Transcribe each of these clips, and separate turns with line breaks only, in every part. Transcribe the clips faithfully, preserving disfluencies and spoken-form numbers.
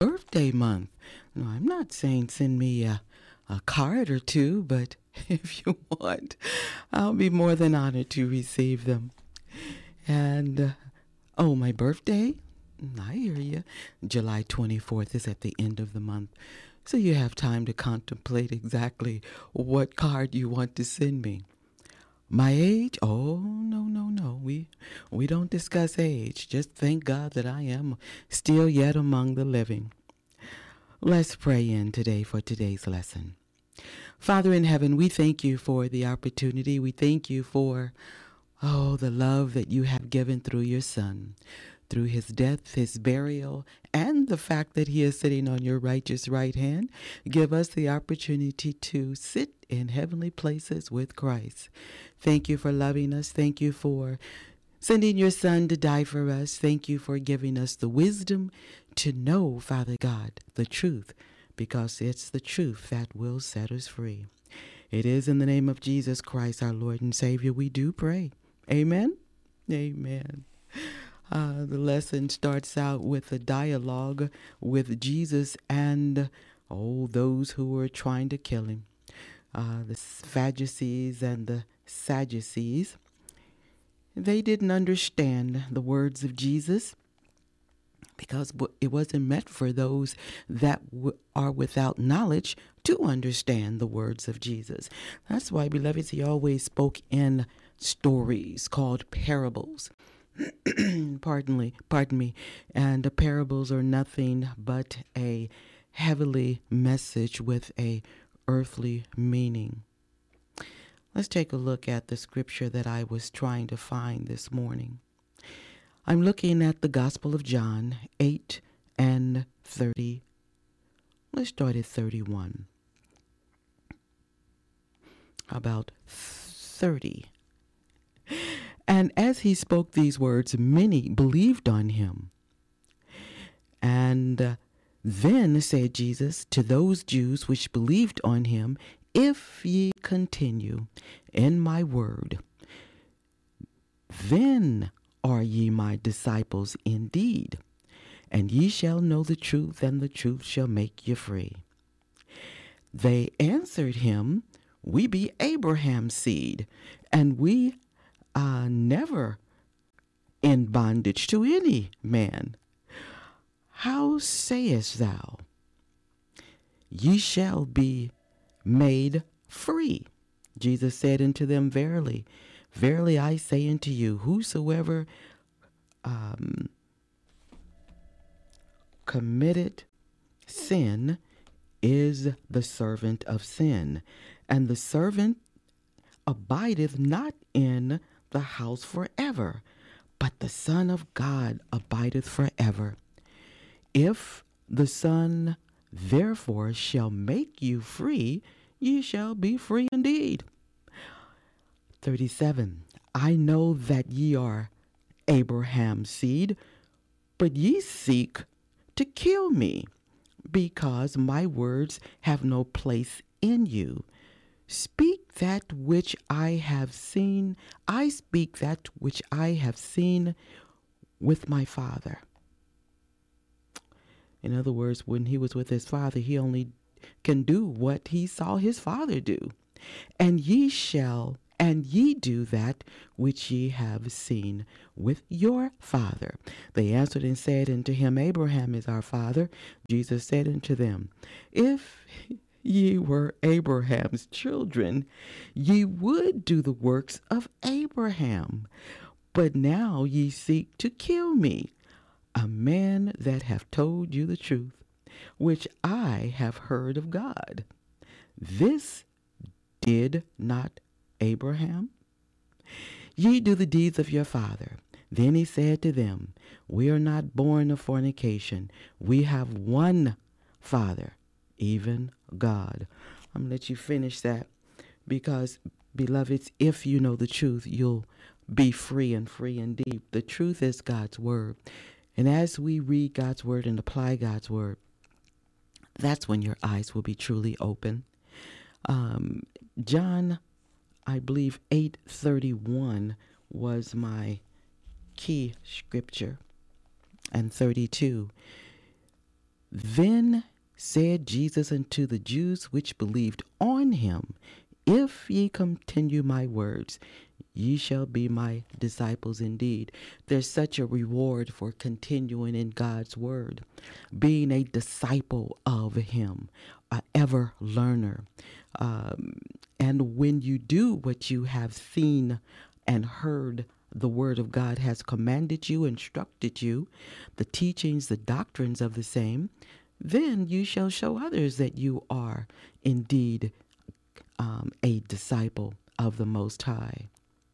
birthday month. No, I'm not saying send me a, a card or two, but if you want, I'll be more than honored to receive them. And, uh, oh, my birthday? I hear you. July twenty-fourth is at the end of the month. So you have time to contemplate exactly what card you want to send me. My age? Oh, no, no, no. We we don't discuss age. Just thank God that I am still yet among the living. Let's pray in today for today's lesson. Father in heaven, we thank you for the opportunity. We thank you for, oh, the love that you have given through your Son, through his death, his burial, and the fact that he is sitting on your righteous right hand. Give us the opportunity to sit in heavenly places with Christ. Thank you for loving us. Thank you for sending your Son to die for us. Thank you for giving us the wisdom to know, Father God, the truth, because it's the truth that will set us free. It is in the name of Jesus Christ, our Lord and Savior, we do pray. Amen. Amen. Uh, the lesson starts out with a dialogue with Jesus and, oh, those who were trying to kill him. Uh, the Pharisees and the Sadducees. They didn't understand the words of Jesus because it wasn't meant for those that w- are without knowledge to understand the words of Jesus. That's why, beloveds, he always spoke in stories called parables. pardon me, pardon me. And the parables are nothing but a heavenly message with a earthly meaning. Let's take a look at the scripture that I was trying to find this morning. I'm looking at the Gospel of John eight and thirty. Let's start at thirty-one. About thirty. And as he spoke these words, many believed on him. And uh, then said Jesus to those Jews which believed on him, if ye continue in my word, then are ye my disciples indeed, and ye shall know the truth, and the truth shall make you free. They answered him, we be Abraham's seed, and we are never in bondage to any man. How sayest thou, ye shall be made free? Jesus said unto them, verily, verily I say unto you, whosoever um, committed sin is the servant of sin, and the servant abideth not in the house forever, but the Son of God abideth forever. If the Son therefore shall make you free, ye shall be free indeed. thirty-seven. I know that ye are Abraham's seed, but ye seek to kill me, because my words have no place in you. Speak that which I have seen. I speak that which I have seen with my Father. In other words, when he was with his Father, he only can do what he saw his Father do. And ye shall, and ye do that which ye have seen with your father. They answered and said unto him, Abraham is our father. Jesus said unto them, if ye were Abraham's children, ye would do the works of Abraham. But now ye seek to kill me, a man that have told you the truth, which I have heard of God. This did not Abraham? Ye do the deeds of your father. Then he said to them, we are not born of fornication. We have one Father, even God. I'm going to let you finish that because, beloveds, if you know the truth, you'll be free and free indeed. The truth is God's word. And as we read God's word and apply God's word, that's when your eyes will be truly open. Um, John, I believe eight thirty-one was my key scripture, and thirty-two. Then said Jesus unto the Jews which believed on him, If ye continue my words, ye shall be my disciples indeed. There's such a reward for continuing in God's word, being a disciple of him, a ever learner. Um, and when you do what you have seen and heard, the word of God has commanded you, instructed you, the teachings, the doctrines of the same, then you shall show others that you are indeed um, a disciple of the Most High.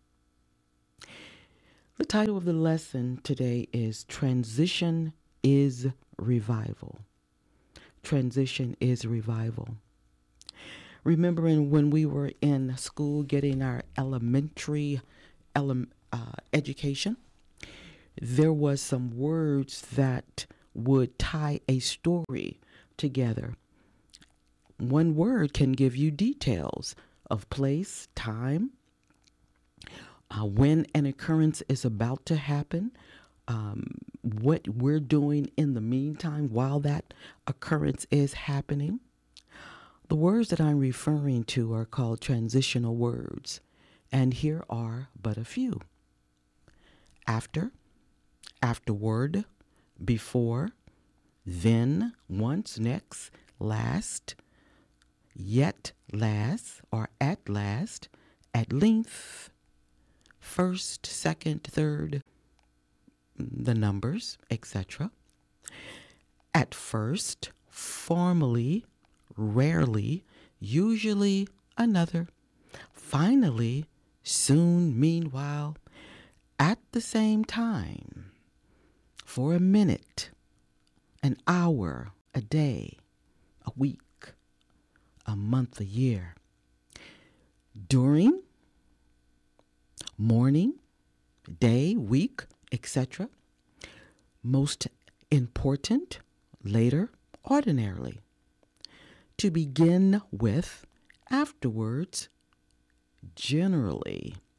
The title of the lesson today is Transition is Revival. Transition is Revival. Remembering when we were in school getting our elementary ele- uh, education, there was some words that would tie a story together. One word can give you details of place, time, uh, when an occurrence is about to happen, um, what we're doing in the meantime while that occurrence is happening. The words that I'm referring to are called transitional words, and here are but a few. After, afterward, before, then, once, next, last, yet, last, or at last, at length, first, second, third, the numbers, et cetera. At first, formally, rarely, usually, another, finally, soon, meanwhile, at the same time, for a minute, an hour, a day, a week, a month, a year, during, morning, day, week, et cetera. Most important, later, ordinarily. To begin with, afterwards, generally.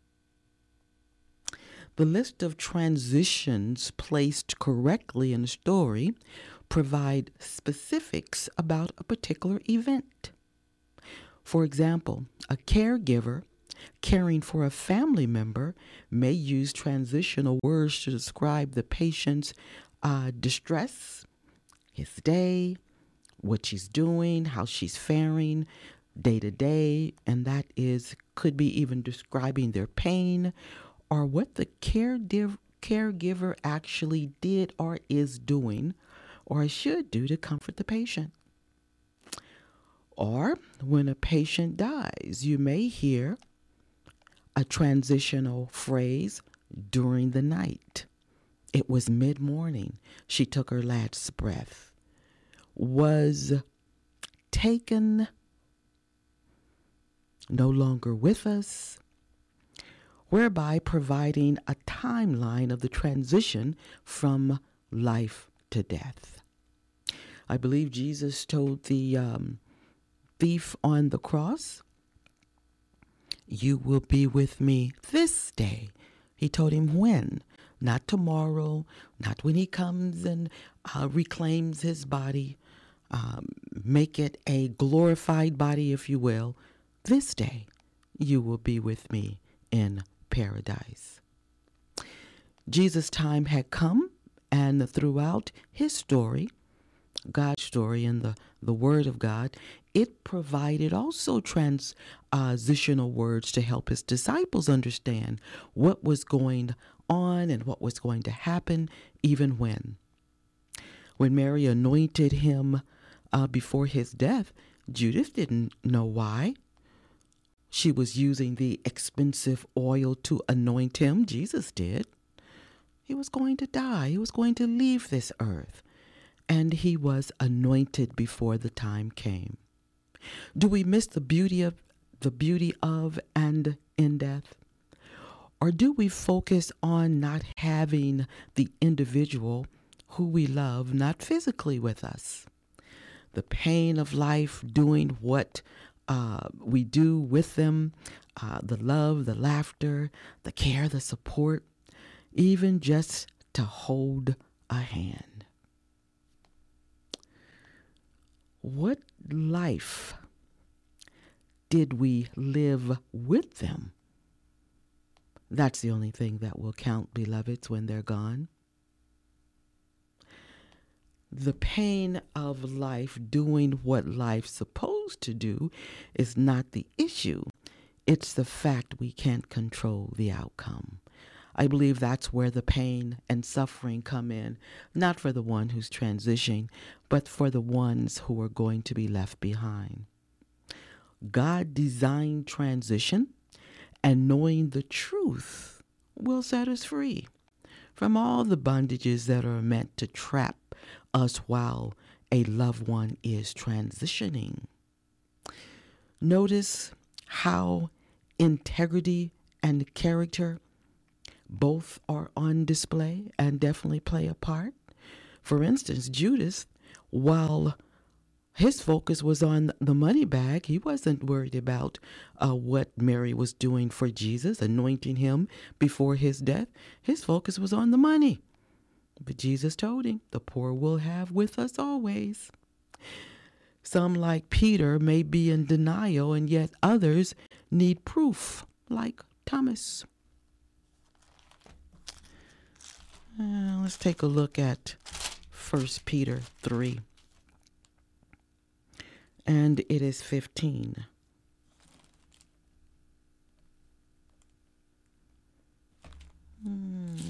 The list of transitions placed correctly in a story provide specifics about a particular event. For example, a caregiver caring for a family member may use transitional words to describe the patient's uh, distress, his day, what she's doing, how she's faring day to day, and that is could be even describing their pain or what the caregiver caregiver actually did or is doing or should do to comfort the patient. Or when a patient dies, you may hear a transitional phrase during the night. It was mid-morning. She took her last breath. Was taken, no longer with us, whereby providing a timeline of the transition from life to death. I believe Jesus told the um, thief on the cross, you will be with me this day. He told him when, not tomorrow, not when he comes and uh, reclaims his body, um, make it a glorified body, if you will. This day you will be with me in paradise. Jesus' time had come, and throughout his story, God's story and the, the Word of God, it provided also transitional words to help his disciples understand what was going on and what was going to happen even when. When Mary anointed him uh, before his death, Judith didn't know why. She was using the expensive oil to anoint him. Jesus did. He was going to die. He was going to leave this earth. And he was anointed before the time came. Do we miss the beauty of the beauty of and in death? Or do we focus on not having the individual who we love not physically with us? The pain of life, doing what uh, we do with them, uh, the love, the laughter, the care, the support, even just to hold a hand. What life did we live with them? That's the only thing that will count, beloveds, when they're gone. The pain of life doing what life's supposed to do is not the issue. It's the fact we can't control the outcome. I believe that's where the pain and suffering come in, not for the one who's transitioning, but for the ones who are going to be left behind. God designed transition, and knowing the truth will set us free from all the bondages that are meant to trap us while a loved one is transitioning. Notice how integrity and character both are on display and definitely play a part. For instance, Judas, while his focus was on the money bag, he wasn't worried about uh, what Mary was doing for Jesus, anointing him before his death. His focus was on the money. But Jesus told him, the poor will have with us always. Some, like Peter, may be in denial, and yet others need proof, like Thomas. Uh, let's take a look at First Peter three. And it is fifteen. Hmm.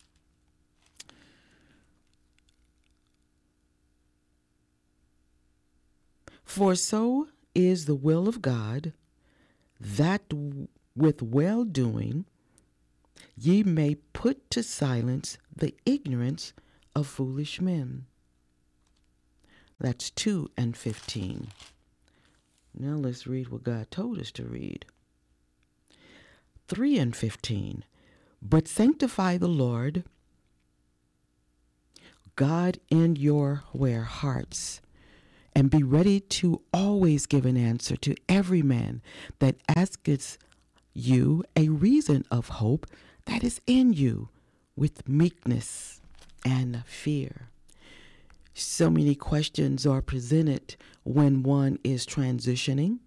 For so is the will of God, that with well-doing ye may put to silence the ignorance of foolish men. That's two and fifteen. Now let's read what God told us to read. three and fifteen. But sanctify the Lord God in your where hearts, and be ready to always give an answer to every man that asketh you a reason of hope that is in you, with meekness and fear. So many questions are presented when one is transitioning,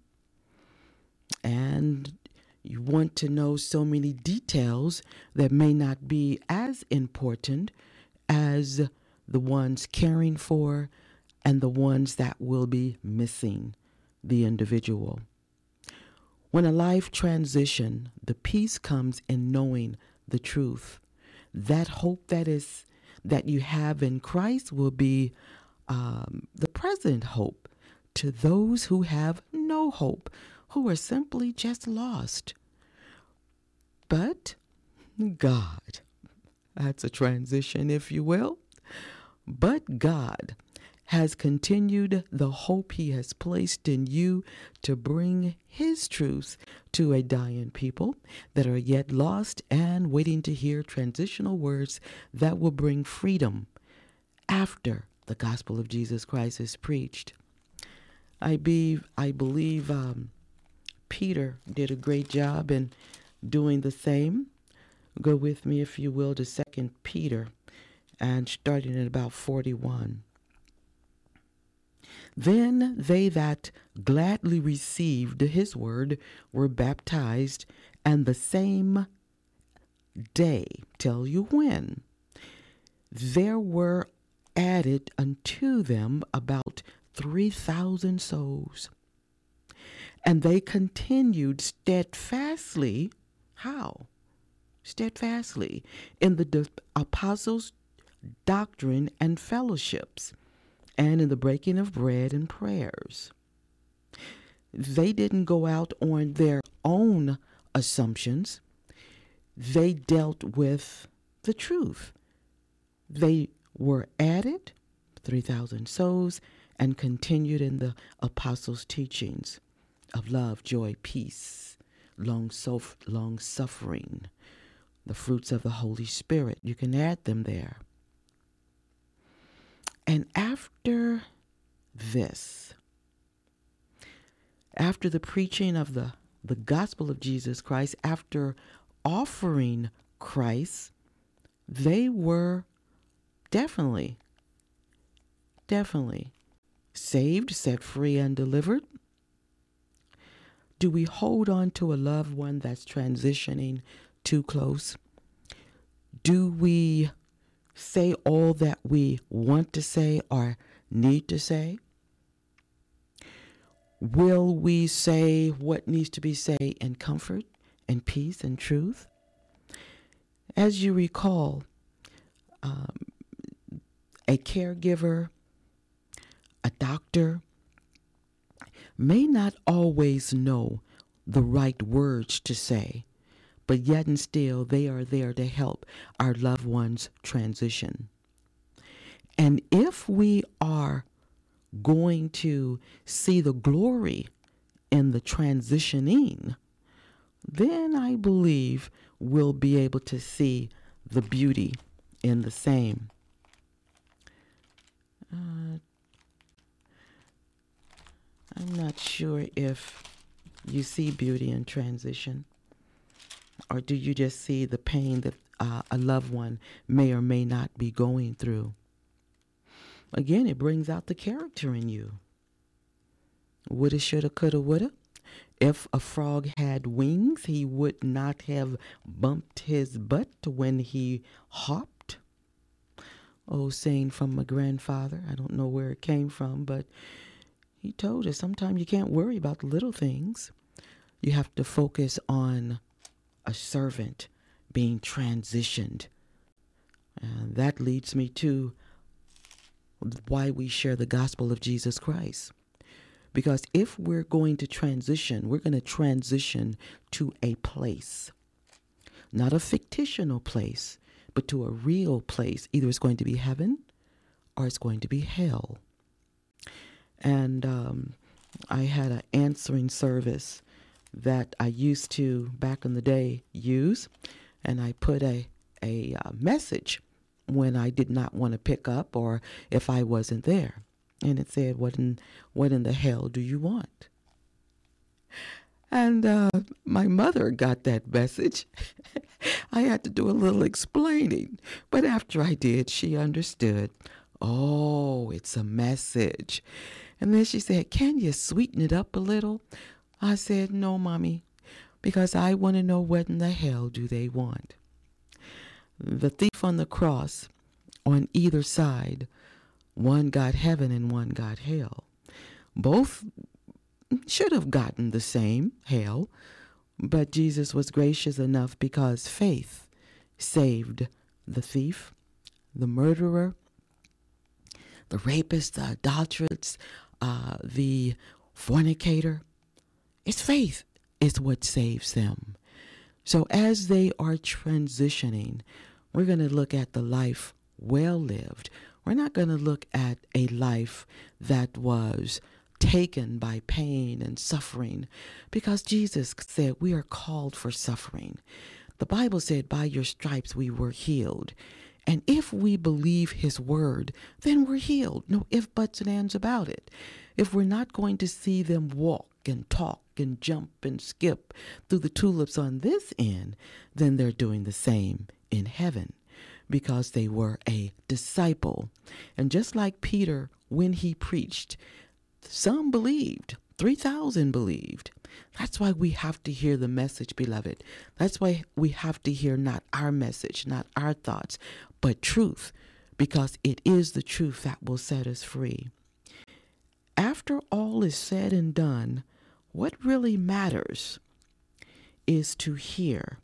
and you want to know so many details that may not be as important as the ones caring for and the ones that will be missing the individual. When a life transition, the peace comes in knowing the truth. That hope that is that you have in Christ will be um, the present hope to those who have no hope, who are simply just lost. But God, that's a transition, if you will. But God has continued the hope he has placed in you to bring his truths to a dying people that are yet lost and waiting to hear transitional words that will bring freedom after the gospel of Jesus Christ is preached. I be, I believe um, Peter did a great job in doing the same. Go with me, if you will, to Second Peter, and starting at about forty-one. Then they that gladly received his word were baptized, and the same day, tell you when, there were added unto them about three thousand souls. And they continued steadfastly, how? Steadfastly in the di- apostles' doctrine and fellowships, and in the breaking of bread and prayers. They didn't go out on their own assumptions. They dealt with the truth. They were added, three thousand souls, and continued in the apostles' teachings of love, joy, peace, long, sof- long suffering, the fruits of the Holy Spirit. You can add them there. And after this, after the preaching of the, the gospel of Jesus Christ, after offering Christ, they were definitely, definitely saved, set free, and delivered? Do we hold on to a loved one that's transitioning too close? Do we say all that we want to say or need to say? Will we say what needs to be said in comfort and peace and truth? As you recall, um, a caregiver, a doctor, may not always know the right words to say, but yet and still they are there to help our loved ones transition. And if we are going to see the glory in the transitioning, then I believe we'll be able to see the beauty in the same. Uh, I'm not sure if you see beauty in transition, or do you just see the pain that uh, a loved one may or may not be going through? Again, it brings out the character in you. Woulda, shoulda, coulda, woulda. If a frog had wings, he would not have bumped his butt when he hopped. Old saying from my grandfather. I don't know where it came from, but he told us sometimes you can't worry about the little things. You have to focus on a servant being transitioned. And that leads me to why we share the gospel of Jesus Christ. Because if we're going to transition, we're going to transition to a place. Not a fictional place, but to a real place. Either it's going to be heaven or it's going to be hell. And um, I had an answering service that I used to, back in the day, use. And I put a, a uh, message when I did not want to pick up or if I wasn't there. And it said, what in, what in the hell do you want? And uh, my mother got that message. I had to do a little explaining. But after I did, she understood. Oh, it's a message. And then she said, can you sweeten it up a little? I said, no, Mommy, because I want to know what in the hell do they want. The thief on the cross, on either side, one got heaven and one got hell. Both should have gotten the same hell, but Jesus was gracious enough because faith saved the thief, the murderer, the rapist, the adulteress, uh, the fornicator. It's faith is what saves them. So as they are transitioning, we're going to look at the life well lived. We're not going to look at a life that was taken by pain and suffering, because Jesus said we are called for suffering. The Bible said by your stripes we were healed. And if we believe his word, then we're healed. No ifs, buts, and ands about it. If we're not going to see them walk and talk and jump and skip through the tulips on this end, then they're doing the same in heaven, because they were a disciple. And just like Peter, when he preached, some believed, three thousand believed. That's why we have to hear the message, beloved. That's why we have to hear not our message, not our thoughts, but truth, because it is the truth that will set us free. After all is said and done, what really matters is to hear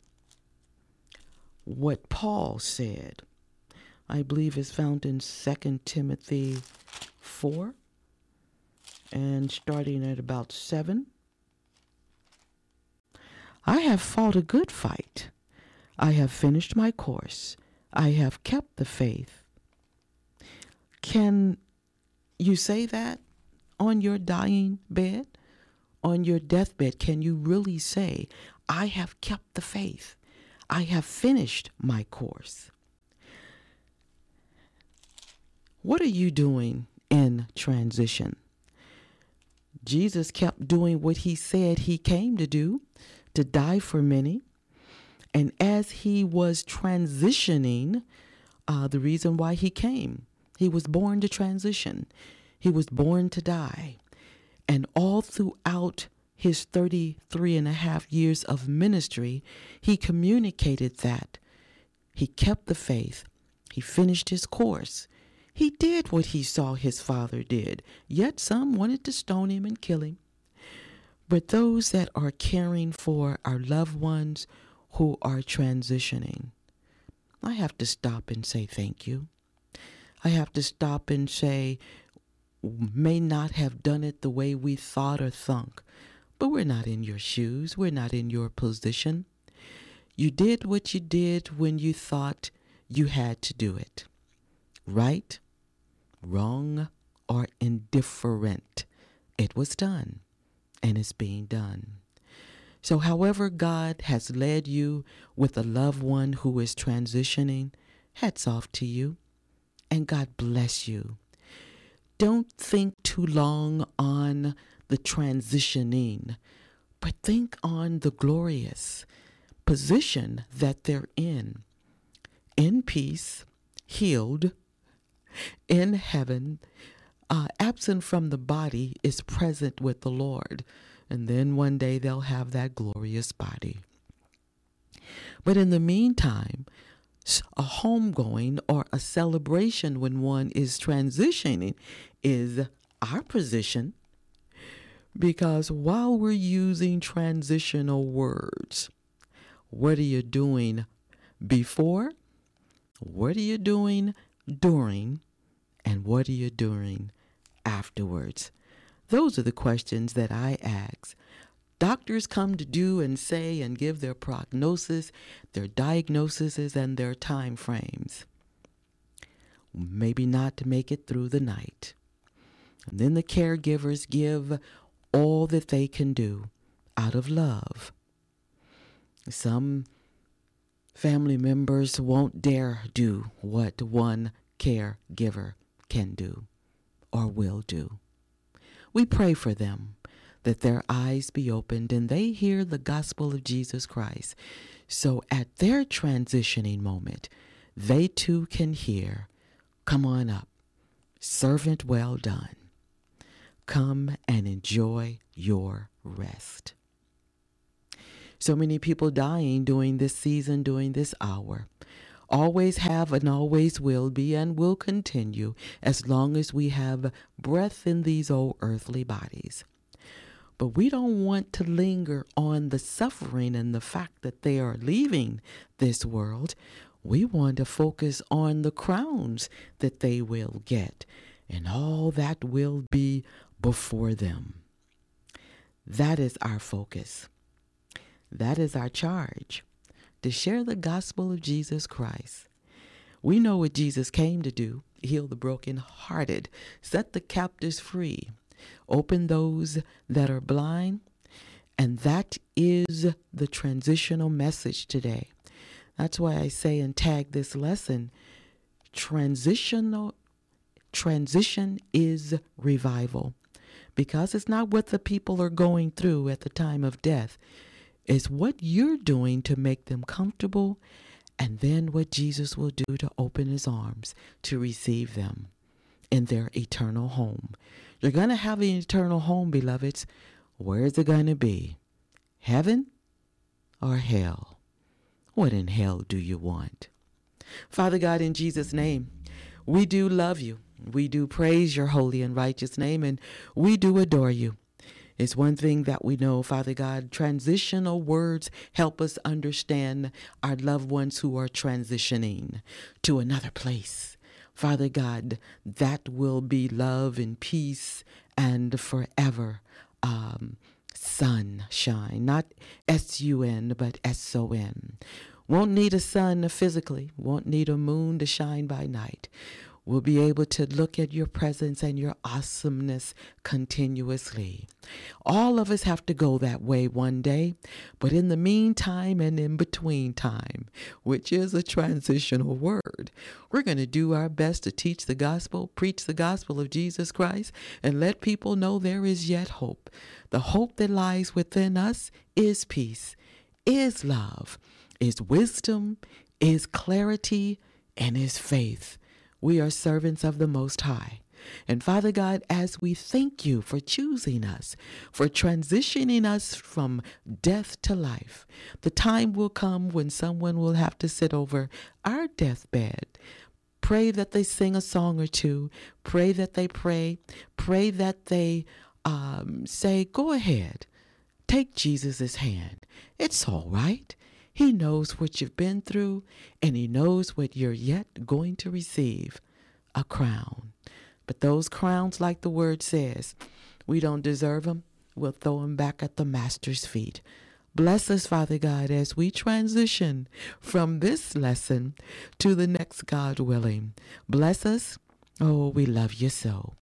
what Paul said. I believe is found in Second Timothy four, and starting at about seven. I have fought a good fight. I have finished my course. I have kept the faith. Can you say that on your dying bed? On your deathbed, can you really say, I have kept the faith? I have finished my course. What are you doing in transition? Jesus kept doing what he said he came to do, to die for many. And as he was transitioning, uh, the reason why he came, he was born to transition. He was born to die. And all throughout his thirty-three and a half years of ministry, he communicated that. He kept the faith. He finished his course. He did what he saw his father did, yet some wanted to stone him and kill him. But those that are caring for our loved ones who are transitioning, I have to stop and say thank you. I have to stop and say, may not have done it the way we thought or thunk, but we're not in your shoes. We're not in your position. You did what you did when you thought you had to do it. Right, wrong, or indifferent, it was done, and it's being done. So however God has led you with a loved one who is transitioning, hats off to you, and God bless you. Don't think too long on the transitioning, but think on the glorious position that they're in, in peace, healed, in heaven, uh, absent from the body, is present with the Lord. And then one day they'll have that glorious body. But in the meantime, a homegoing or a celebration when one is transitioning is our position. Because while we're using transitional words, what are you doing before? What are you doing during? And what are you doing afterwards? Those are the questions that I ask. Doctors come to do and say and give their prognosis, their diagnoses, and their time frames. Maybe not to make it through the night. And then the caregivers give all that they can do out of love. Some family members won't dare do what one caregiver can do or will do. We pray for them, that their eyes be opened and they hear the gospel of Jesus Christ. So at their transitioning moment, they too can hear, come on up, servant well done. Come and enjoy your rest. So many people dying during this season, during this hour. Always have and always will be and will continue as long as we have breath in these old earthly bodies. But we don't want to linger on the suffering and the fact that they are leaving this world. We want to focus on the crowns that they will get and all that will be before them. That is our focus. That is our charge, to share the gospel of Jesus Christ. We know what Jesus came to do: heal the brokenhearted, set the captives free, open those that are blind. And that is the transitional message today. That's why I say and tag this lesson, transitional, transition is revival. Because it's not what the people are going through at the time of death. It's what you're doing to make them comfortable, and then what Jesus will do to open his arms to receive them in their eternal home. You're going to have an eternal home, beloveds. Where is it going to be? Heaven or hell? What in hell do you want? Father God, in Jesus' name, we do love you. We do praise your holy and righteous name, and we do adore you. It's one thing that we know, Father God, transitional words help us understand our loved ones who are transitioning to another place. Father God, that will be love and peace and forever um, sunshine, not S U N, but S O N. Won't need a sun physically, won't need a moon to shine by night. We'll be able to look at your presence and your awesomeness continuously. All of us have to go that way one day, but in the meantime and in between time, which is a transitional word, we're going to do our best to teach the gospel, preach the gospel of Jesus Christ, and let people know there is yet hope. The hope that lies within us is peace, is love, is wisdom, is clarity, and is faith. We are servants of the Most High. And Father God, as we thank you for choosing us, for transitioning us from death to life, the time will come when someone will have to sit over our deathbed. Pray that they sing a song or two. Pray that they pray. Pray that they um, say, go ahead, take Jesus' hand. It's all right. He knows what you've been through, and he knows what you're yet going to receive, a crown. But those crowns, like the word says, we don't deserve them. We'll throw them back at the Master's feet. Bless us, Father God, as we transition from this lesson to the next, God willing. Bless us. Oh, we love you so.